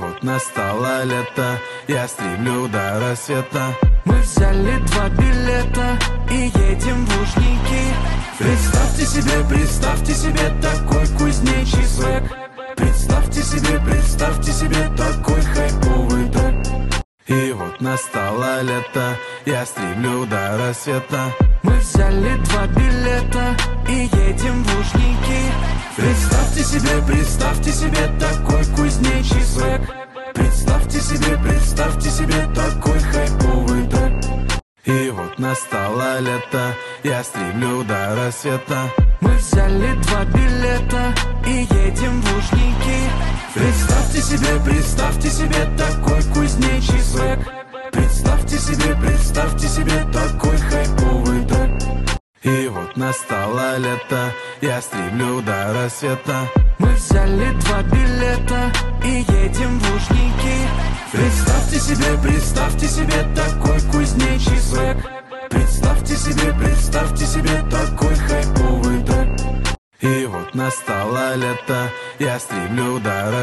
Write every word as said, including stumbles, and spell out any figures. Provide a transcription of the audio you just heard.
вот настало лето, я стремлю до рассвета. Мы взяли два билета и едем в Лужники. Представьте себе, представьте себе такой кузнечий свек. Представьте себе, представьте себе такой хайповый трек. И вот настало лето, я стремлю до рассвета. Мы взяли два билета и едем в Лужники. Представьте себе, представьте себе такой кузнечий свек. Представьте себе, представьте себе такой хайповый трек. И вот настало лето, я стремлю до рассвета. Мы взяли два билета и едем в Лужники. Представьте себе, представьте себе такой кузнечий свек. Представьте себе, представьте себе такой хайповый трек. И вот настало лето, я стремлю до рассвета. Мы взяли два билета и едем в Лужники. Представьте себе, представьте себе такой кузнечий свек. Представьте себе, представьте себе такой хайповый трек. И вот настало лето, я стремлю до рассвета.